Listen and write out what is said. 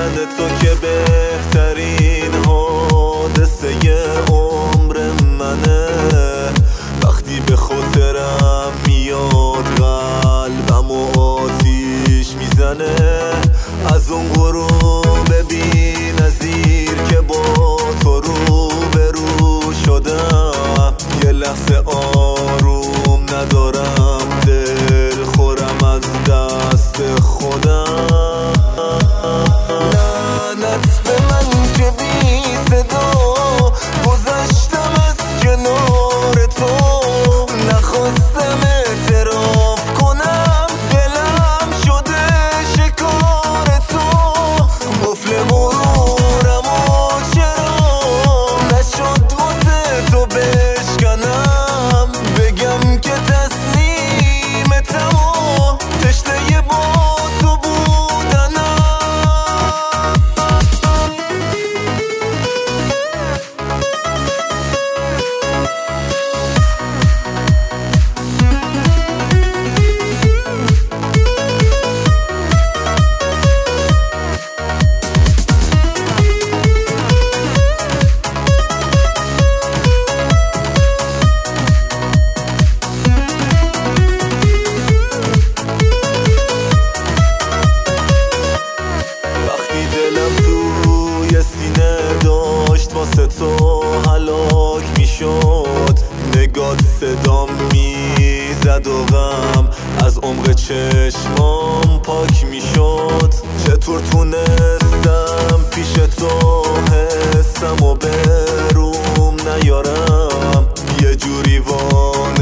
تو که بهترین حادثه عمر منه. وقتی به خاطرم میاد قلبم و آتیش میزنه. از اون غروب بی نظیر که با تو روبرو شدم، یه لحظه آروم ندارم، دل خورم از دست خودم. لعنت به من که بی صدا گذشتم از کنار تو. نخواستم اعتراف کنم دلم شده شکار تو. قفل مرورم و چرا نشد واسه تو بشکنم، بگم که تسلیمتم و تشنه با تو بودنم. واسه تو هلاک میشد، نگات صدام میزد و غم از عمق چشمام پاک میشد. چطور تونستم پیش تو حسم و به روم نیارم، یه جوری وانه